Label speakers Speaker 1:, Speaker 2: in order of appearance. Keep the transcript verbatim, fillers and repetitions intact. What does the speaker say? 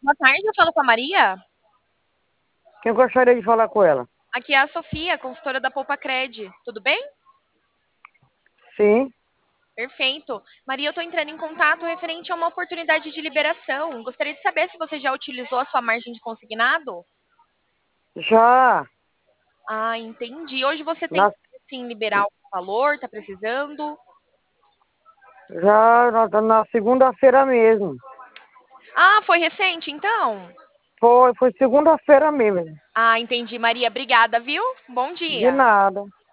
Speaker 1: Boa tarde, eu falo com a Maria.
Speaker 2: Quem gostaria de falar com ela?
Speaker 1: Aqui é a Sofia, consultora da Poupa Cred. Tudo bem?
Speaker 2: Sim,
Speaker 1: Perfeito. Maria, eu estou entrando em contato referente a uma oportunidade de liberação. Gostaria de saber se você já utilizou a sua margem de consignado?
Speaker 2: já,
Speaker 1: Ah, entendi. Hoje você tem
Speaker 2: na,
Speaker 1: interesse em liberar algum valor? Está precisando?
Speaker 2: já na, na segunda-feira mesmo.
Speaker 1: Ah, foi recente, então?
Speaker 2: Foi, foi segunda-feira mesmo.
Speaker 1: Ah, entendi, Maria. Obrigada, viu? Bom
Speaker 2: De
Speaker 1: dia.
Speaker 2: nada.